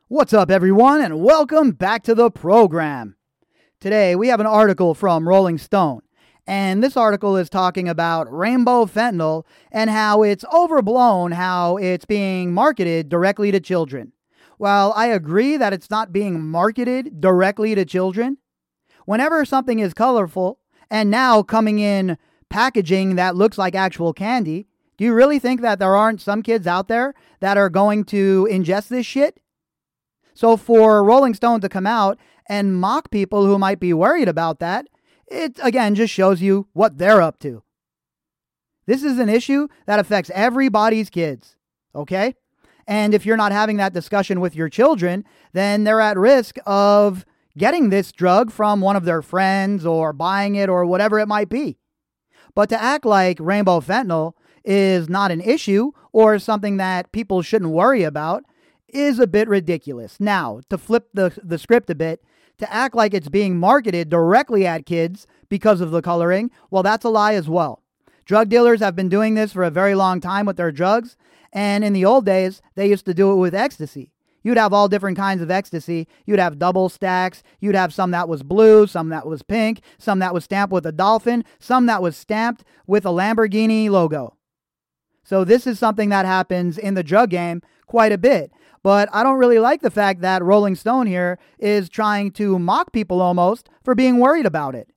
What's up, everyone, and welcome back to the program. Today, we have an article from Rolling Stone, and this article is talking about rainbow fentanyl and how it's overblown, how it's being marketed directly to children. While I agree that it's not being marketed directly to children, whenever something is colorful and now coming in packaging that looks like actual candy, do you really think that there aren't some kids out there that are going to ingest this shit? So for Rolling Stone to come out and mock people who might be worried about that, it again just shows you what they're up to. This is an issue that affects everybody's kids, okay? And if you're not having that discussion with your children, then they're at risk of getting this drug from one of their friends or buying it or whatever it might be. But to act like rainbow fentanyl is not an issue or something that people shouldn't worry about is a bit ridiculous. Now, to flip the script a bit, to act like it's being marketed directly at kids because of the coloring, well, that's a lie as well. Drug dealers have been doing this for a very long time with their drugs, and in the old days, they used to do it with ecstasy. You'd have all different kinds of ecstasy. You'd have double stacks. You'd have some that was blue, some that was pink, some that was stamped with a dolphin, some that was stamped with a Lamborghini logo. So this is something that happens in the drug game quite a bit. But I don't really like the fact that Rolling Stone here is trying to mock people almost for being worried about it.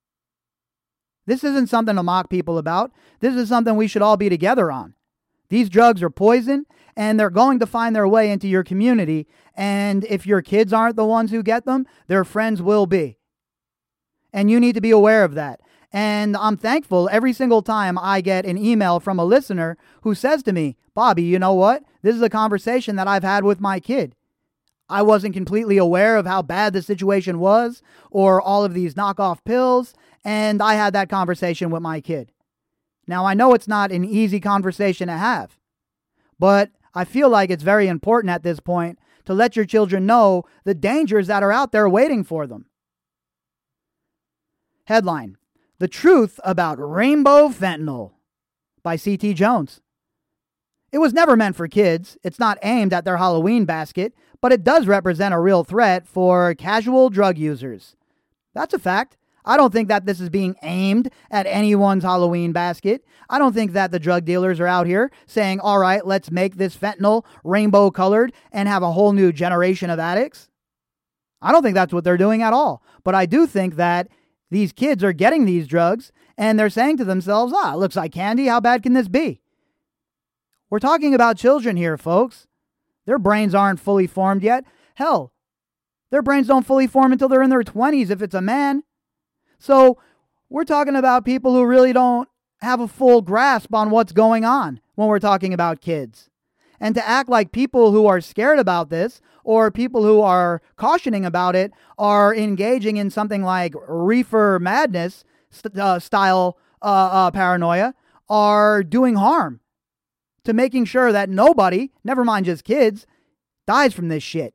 This isn't something to mock people about. This is something we should all be together on. These drugs are poison, and they're going to find their way into your community. And if your kids aren't the ones who get them, their friends will be. And you need to be aware of that. And I'm thankful every single time I get an email from a listener who says to me, Bobby, you know what? This is a conversation that I've had with my kid. I wasn't completely aware of how bad the situation was or all of these knockoff pills, and I had that conversation with my kid. Now, I know it's not an easy conversation to have, but I feel like it's very important at this point to let your children know the dangers that are out there waiting for them. Headline: The Truth About Rainbow Fentanyl by C.T. Jones. It was never meant for kids. It's not aimed at their Halloween basket, but it does represent a real threat for casual drug users. That's a fact. I don't think that this is being aimed at anyone's Halloween basket. I don't think that the drug dealers are out here saying, all right, let's make this fentanyl rainbow colored and have a whole new generation of addicts. I don't think that's what they're doing at all. But I do think that these kids are getting these drugs and they're saying to themselves, it looks like candy. How bad can this be? We're talking about children here, folks. Their brains aren't fully formed yet. Hell, their brains don't fully form until they're in their 20s if it's a man. So we're talking about people who really don't have a full grasp on what's going on when we're talking about kids. And to act like people who are scared about this or people who are cautioning about it are engaging in something like reefer madness style paranoia are doing harm to making sure that nobody, never mind just kids, dies from this shit.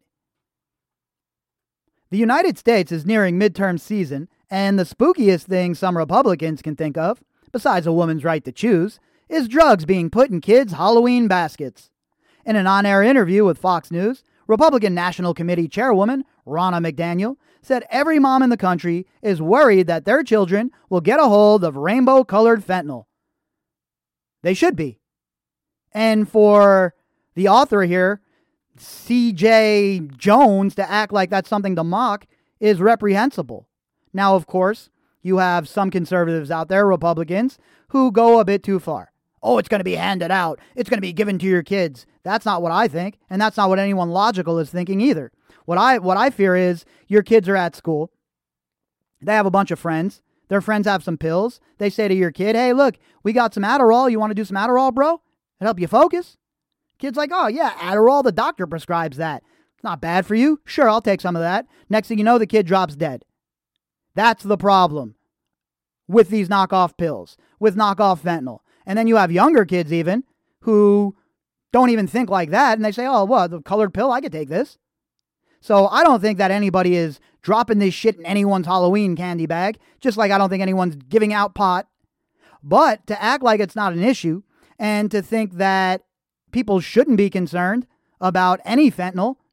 The United States is nearing midterm season, and the spookiest thing some Republicans can think of, besides a woman's right to choose, is drugs being put in kids' Halloween baskets. In an on-air interview with Fox News, Republican National Committee Chairwoman Ronna McDaniel said every mom in the country is worried that their children will get a hold of rainbow-colored fentanyl. They should be. And for the author here, C.J. Jones, to act like that's something to mock is reprehensible. Now, of course, you have some conservatives out there, Republicans, who go a bit too far. Oh, it's going to be handed out. It's going to be given to your kids. That's not what I think, and that's not what anyone logical is thinking either. What I fear is your kids are at school. They have a bunch of friends. Their friends have some pills. They say to your kid, hey, look, we got some Adderall. You want to do some Adderall, bro? It'll help you focus. Kid's like, oh, yeah, Adderall, the doctor prescribes that. It's not bad for you. Sure, I'll take some of that. Next thing you know, the kid drops dead. That's the problem with these knockoff pills, with knockoff fentanyl. And then you have younger kids even who don't even think like that. And they say, oh, what, the colored pill? I could take this. So I don't think that anybody is dropping this shit in anyone's Halloween candy bag, just like I don't think anyone's giving out pot. But to act like it's not an issue and to think that people shouldn't be concerned about any fentanyl,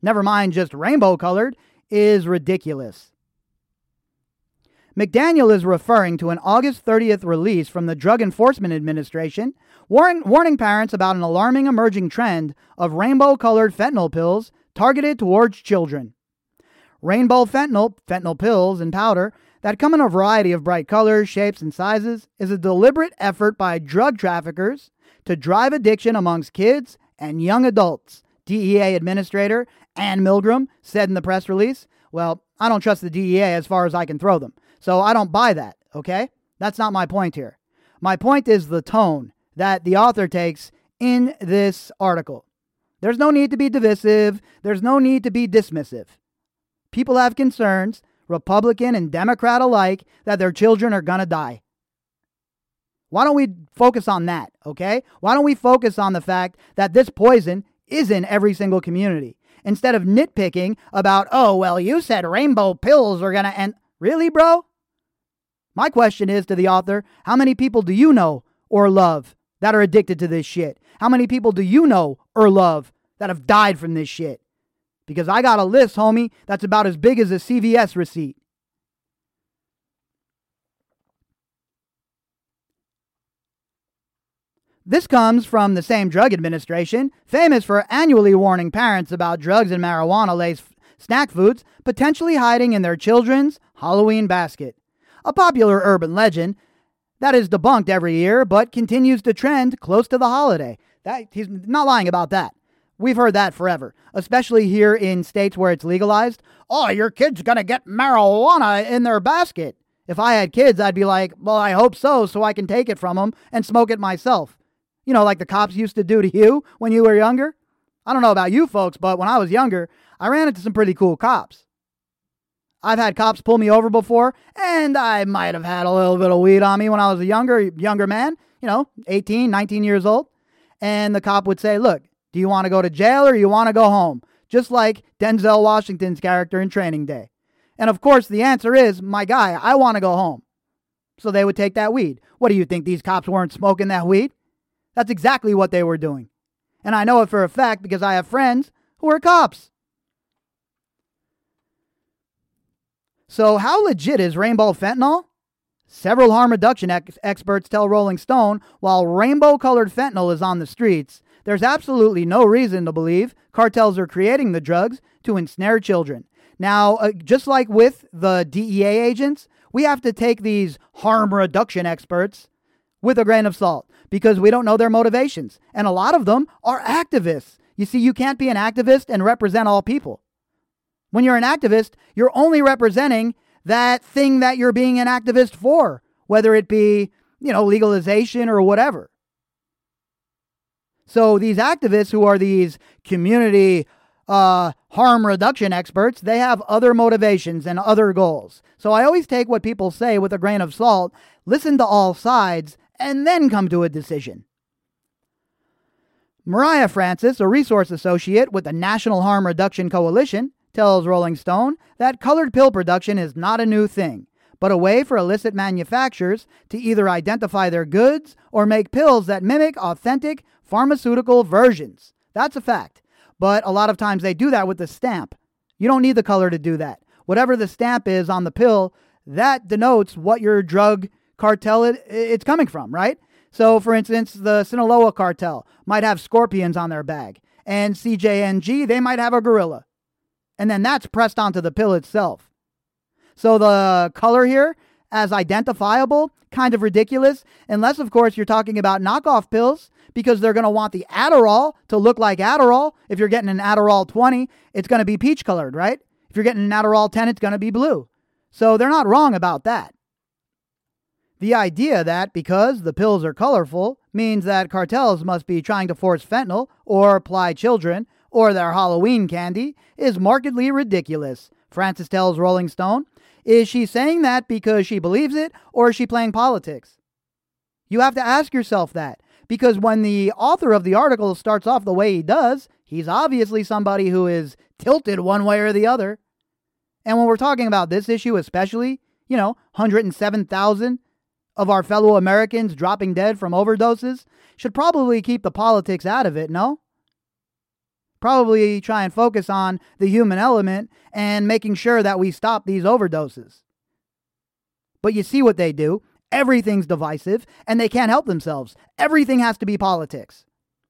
never mind just rainbow colored, is ridiculous. McDaniel is referring to an August 30th release from the Drug Enforcement Administration warning parents about an alarming emerging trend of rainbow-colored fentanyl pills targeted towards children. Rainbow fentanyl pills and powder that come in a variety of bright colors, shapes, and sizes is a deliberate effort by drug traffickers to drive addiction amongst kids and young adults, DEA Administrator Ann Milgram said in the press release. Well, I don't trust the DEA as far as I can throw them, so I don't buy that, okay? That's not my point here. My point is the tone that the author takes in this article. There's no need to be divisive. There's no need to be dismissive. People have concerns, Republican and Democrat alike, that their children are going to die. Why don't we focus on that, okay? Why don't we focus on the fact that this poison is in every single community, instead of nitpicking about, oh, well, you said rainbow pills are going to end. Really, bro? My question is to the author, how many people do you know or love that are addicted to this shit? How many people do you know or love that have died from this shit? Because I got a list, homie, that's about as big as a CVS receipt. This comes from the same drug administration, famous for annually warning parents about drugs and marijuana-laced snack foods potentially hiding in their children's Halloween basket. A popular urban legend that is debunked every year but continues to trend close to the holiday. He's not lying about that. We've heard that forever, especially here in states where it's legalized. Oh, your kid's going to get marijuana in their basket. If I had kids, I'd be like, well, I hope so I can take it from them and smoke it myself. You know, like the cops used to do to you when you were younger. I don't know about you folks, but when I was younger, I ran into some pretty cool cops. I've had cops pull me over before, and I might have had a little bit of weed on me when I was a younger man, 18, 19 years old. And the cop would say, look, do you want to go to jail or you want to go home? Just like Denzel Washington's character in Training Day. And of course, the answer is, my guy, I want to go home. So they would take that weed. What do you think, these cops weren't smoking that weed? That's exactly what they were doing. And I know it for a fact because I have friends who are cops. So how legit is rainbow fentanyl? Several harm reduction experts tell Rolling Stone while rainbow-colored fentanyl is on the streets, there's absolutely no reason to believe cartels are creating the drugs to ensnare children. Now, just like with the DEA agents, we have to take these harm reduction experts with a grain of salt because we don't know their motivations. And a lot of them are activists. You see, you can't be an activist and represent all people. When you're an activist, you're only representing that thing that you're being an activist for, whether it be, legalization or whatever. So these activists who are these community harm reduction experts, they have other motivations and other goals. So I always take what people say with a grain of salt, listen to all sides, and then come to a decision. Mariah Francis, a resource associate with the National Harm Reduction Coalition, tells Rolling Stone that colored pill production is not a new thing, but a way for illicit manufacturers to either identify their goods or make pills that mimic authentic pharmaceutical versions. That's a fact. But a lot of times they do that with the stamp. You don't need the color to do that. Whatever the stamp is on the pill, that denotes what your drug cartel it's coming from, right? So, for instance, the Sinaloa cartel might have scorpions on their bag, and CJNG, they might have a gorilla. And then that's pressed onto the pill itself. So the color here, as identifiable, kind of ridiculous, unless, of course, you're talking about knockoff pills, because they're going to want the Adderall to look like Adderall. If you're getting an Adderall 20, it's going to be peach colored, right? If you're getting an Adderall 10, it's going to be blue. So they're not wrong about that. The idea that because the pills are colorful means that cartels must be trying to force fentanyl or ply children or their Halloween candy is markedly ridiculous, Francis tells Rolling Stone. Is she saying that because she believes it, or is she playing politics? You have to ask yourself that, because when the author of the article starts off the way he does, he's obviously somebody who is tilted one way or the other. And when we're talking about this issue especially, 107,000 of our fellow Americans dropping dead from overdoses, should probably keep the politics out of it, no? probably try and focus on the human element and making sure that we stop these overdoses. But you see what they do. Everything's divisive, and they can't help themselves. Everything has to be politics.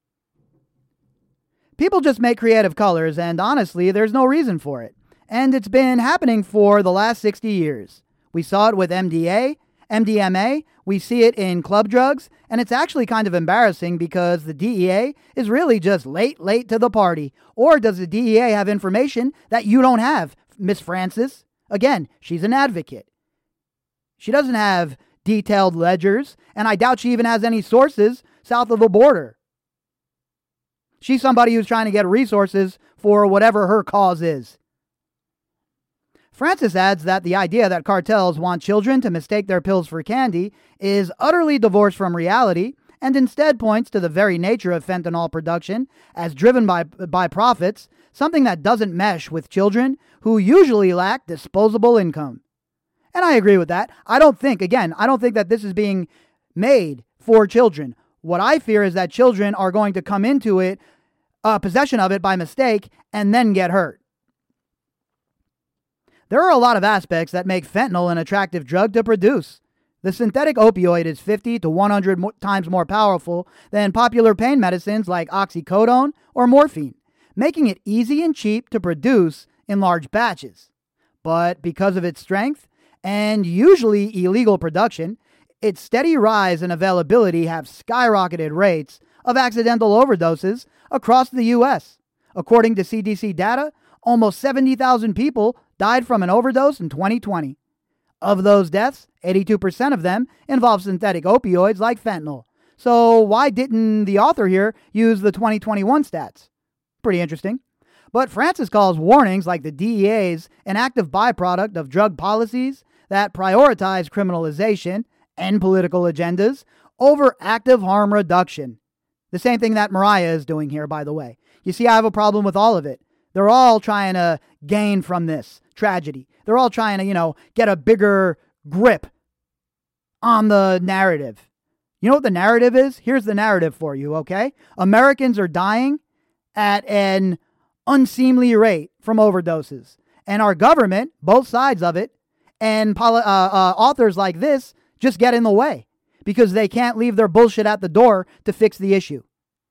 People just make creative colors, and honestly, there's no reason for it. And it's been happening for the last 60 years. We saw it with MDMA, we see it in club drugs, and it's actually kind of embarrassing because the DEA is really just late to the party. Or does the DEA have information that you don't have, Miss Francis? Again, she's an advocate. She doesn't have detailed ledgers, and I doubt she even has any sources south of the border. She's somebody who's trying to get resources for whatever her cause is. Francis adds that the idea that cartels want children to mistake their pills for candy is utterly divorced from reality, and instead points to the very nature of fentanyl production as driven by profits, something that doesn't mesh with children who usually lack disposable income. And I agree with that. I don't think that this is being made for children. What I fear is that children are going to come into it, possession of it by mistake, and then get hurt. There are a lot of aspects that make fentanyl an attractive drug to produce. The synthetic opioid is 50 to 100 times more powerful than popular pain medicines like oxycodone or morphine, making it easy and cheap to produce in large batches. But because of its strength, and usually illegal production, its steady rise in availability have skyrocketed rates of accidental overdoses across the U.S. According to CDC data, almost 70,000 people died from an overdose in 2020. Of those deaths, 82% of them involve synthetic opioids like fentanyl. So why didn't the author here use the 2021 stats? Pretty interesting. But Francis calls warnings like the DEA's an active byproduct of drug policies that prioritize criminalization and political agendas over active harm reduction. The same thing that Mariah is doing here, by the way. You see, I have a problem with all of it. They're all trying to gain from this tragedy. They're all trying to, get a bigger grip on the narrative. You know what the narrative is? Here's the narrative for you, okay? Americans are dying at an unseemly rate from overdoses. And our government, both sides of it, and authors like this just get in the way because they can't leave their bullshit at the door to fix the issue.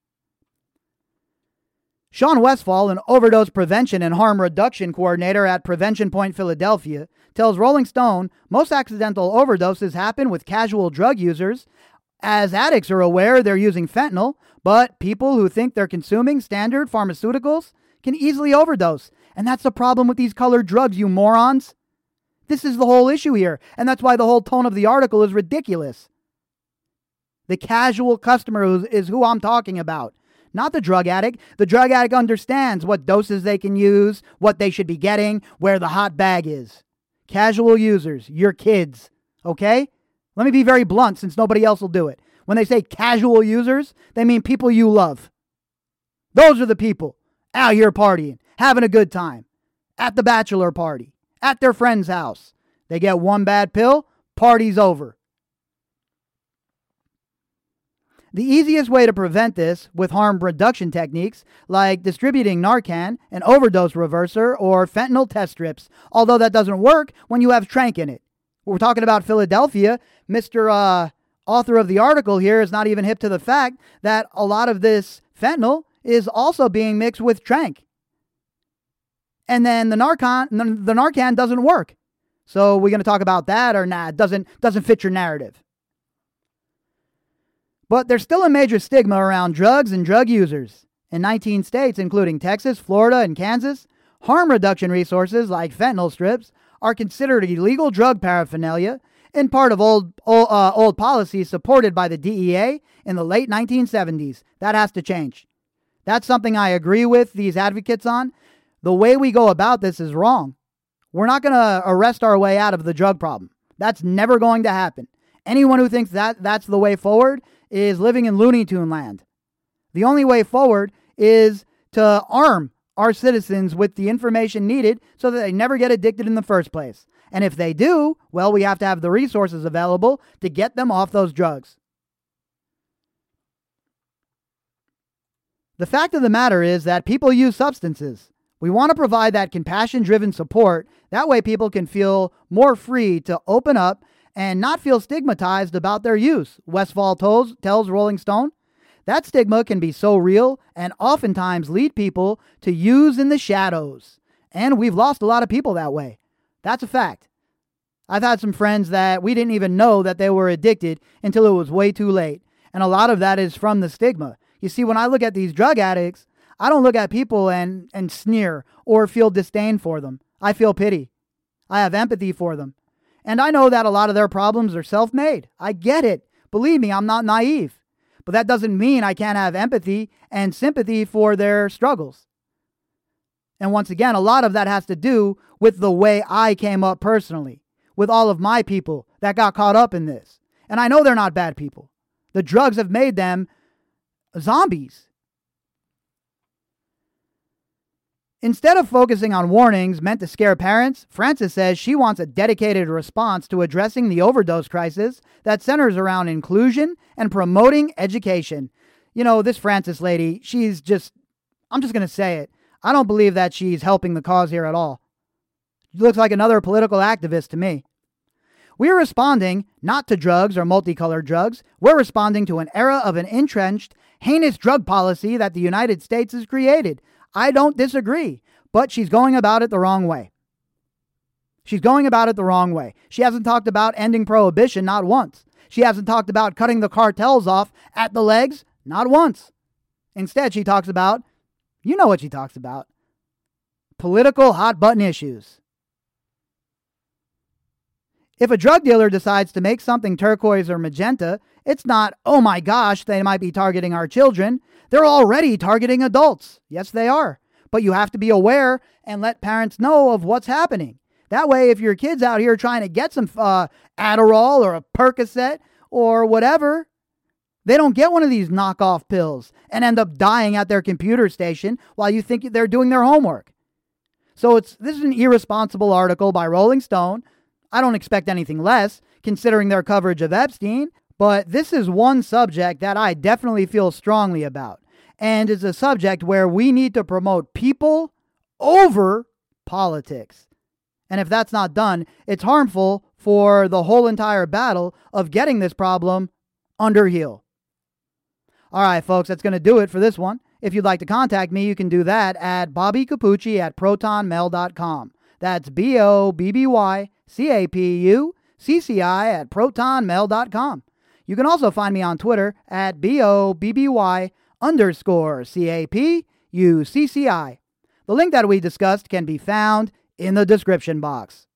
Sean Westfall, an overdose prevention and harm reduction coordinator at Prevention Point Philadelphia, tells Rolling Stone most accidental overdoses happen with casual drug users. As addicts are aware they're using fentanyl, but people who think they're consuming standard pharmaceuticals can easily overdose. And that's the problem with these colored drugs, you morons. This is the whole issue here, and that's why the whole tone of the article is ridiculous. The casual customer is who I'm talking about, not the drug addict. The drug addict understands what doses they can use, what they should be getting, where the hot bag is. Casual users, your kids, okay? Let me be very blunt since nobody else will do it. When they say casual users, they mean people you love. Those are the people out here partying, having a good time, at the bachelor party, at their friend's house. They get one bad pill, party's over. The easiest way to prevent this with harm reduction techniques like distributing Narcan, an overdose reverser, or fentanyl test strips, although that doesn't work when you have tranq in it. We're talking about Philadelphia. Mr. Author of the article here is not even hip to the fact that a lot of this fentanyl is also being mixed with tranq. And then the Narcan doesn't work. So we're going to talk about that or nah, it doesn't fit your narrative. But there's still a major stigma around drugs and drug users. In 19 states, including Texas, Florida, and Kansas, harm reduction resources like fentanyl strips are considered illegal drug paraphernalia, in part of old policies supported by the DEA in the late 1970s. That has to change. That's something I agree with these advocates on. The way we go about this is wrong. We're not going to arrest our way out of the drug problem. That's never going to happen. Anyone who thinks that that's the way forward is living in Looney Tune land. The only way forward is to arm our citizens with the information needed so that they never get addicted in the first place. And if they do, well, we have to have the resources available to get them off those drugs. The fact of the matter is that people use substances. We want to provide that compassion-driven support. That way people can feel more free to open up and not feel stigmatized about their use, Westfall tells Rolling Stone. That stigma can be so real and oftentimes lead people to use in the shadows. And we've lost a lot of people that way. That's a fact. I've had some friends that we didn't even know that they were addicted until it was way too late. And a lot of that is from the stigma. You see, when I look at these drug addicts, I don't look at people and sneer or feel disdain for them. I feel pity. I have empathy for them. And I know that a lot of their problems are self-made. I get it. Believe me, I'm not naive. But that doesn't mean I can't have empathy and sympathy for their struggles. And once again, a lot of that has to do with the way I came up personally, with all of my people that got caught up in this. And I know they're not bad people. The drugs have made them zombies. Instead of focusing on warnings meant to scare parents, Frances says she wants a dedicated response to addressing the overdose crisis that centers around inclusion and promoting education. You know, this Frances lady, I'm just going to say it. I don't believe that she's helping the cause here at all. She looks like another political activist to me. We're responding not to drugs or multicolored drugs. We're responding to an era of an entrenched, heinous drug policy that the United States has created. I don't disagree, but she's going about it the wrong way. She's going about it the wrong way. She hasn't talked about ending prohibition, not once. She hasn't talked about cutting the cartels off at the legs, not once. Instead, she talks about, you know what she talks about, political hot-button issues. If a drug dealer decides to make something turquoise or magenta, it's not, oh my gosh, they might be targeting our children. They're already targeting adults. Yes, they are. But you have to be aware and let parents know of what's happening. That way, if your kid's out here trying to get some Adderall or a Percocet or whatever, they don't get one of these knockoff pills and end up dying at their computer station while you think they're doing their homework. So this is an irresponsible article by Rolling Stone. I don't expect anything less, considering their coverage of Epstein, but this is one subject that I definitely feel strongly about, and is a subject where we need to promote people over politics. And if that's not done, it's harmful for the whole entire battle of getting this problem under heel. All right, folks, that's going to do it for this one. If you'd like to contact me, you can do that at bobbycapucci@protonmail.com. That's BOBBYCAPUCCI@protonmail.com. You can also find me on Twitter at BOBBY_CAPUCCI. The link that we discussed can be found in the description box.